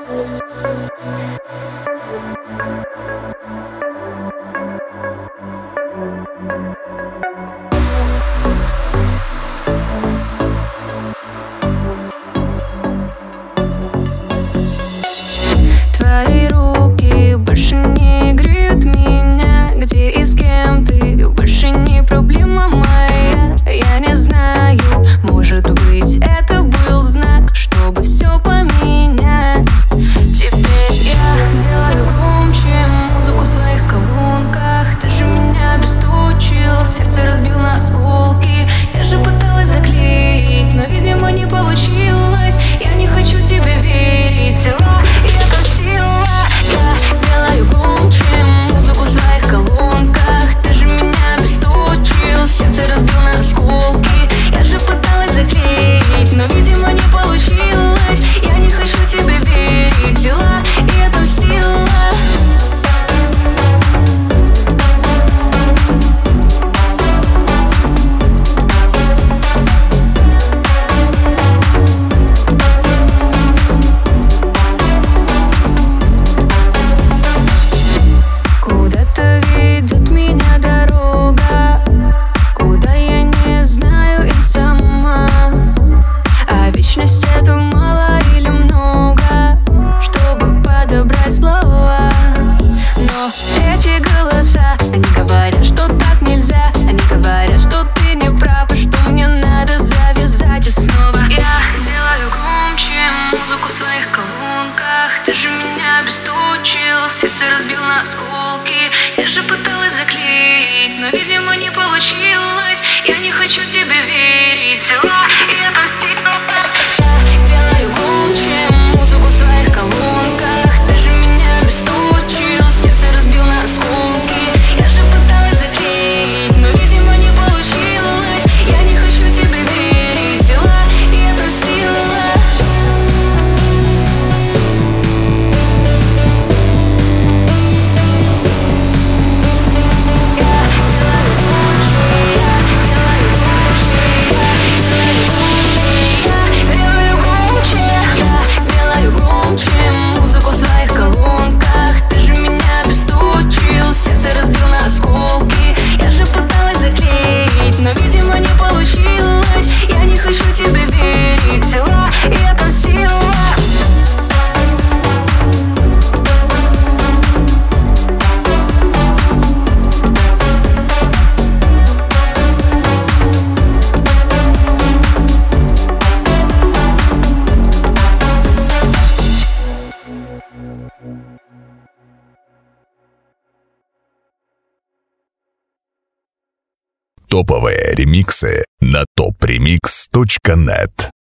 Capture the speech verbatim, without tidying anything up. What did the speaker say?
Твои руки больше не греют меня. Где и с кем ты, больше не проблема моя. Я не знаю, может быть, это был знак, чтобы все поменять. Теперь я делаю громче музыку в своих колонках. Ты же меня обесточил, сердце разбил на осколки. Я же пыталась заклеить, но, видимо, не получилось. Я не хочу тебе верить, сила и это сила. Я делаю громче музыку в своих колонках. Ты же меня обесточил, сердце разбил на осколки. Я же пыталась заклеить, но, видимо, не получилось. Я не хочу тебе верить, сила и это сила. Куда-то ведет меня дорога, куда я не знаю и сама. А вечность — это мало или много, чтобы подобрать слова. Но эти голоса, они говорят, что так нельзя. Они говорят, что ты не прав и что мне надо завязать и снова. Я делаю громче музыку в своих колонках. Ты же меня обесточил, сердце разбил на осколки. Я же пыталась заклеить, но, видимо, не получилось. Я не хочу тебе верить, сила и это сила. Я делаю громче музыку в своих колонках. Ты же меня обесточил, сердце разбил на осколки. Я же пыталась заклеить, но, видимо, не получилось. Я не хочу тебе верить, сила и это сила. Но, видимо, не получилось. Я не хочу тебе верить, сила и это сила. Топовые ремиксы на топ ремикс точка нет.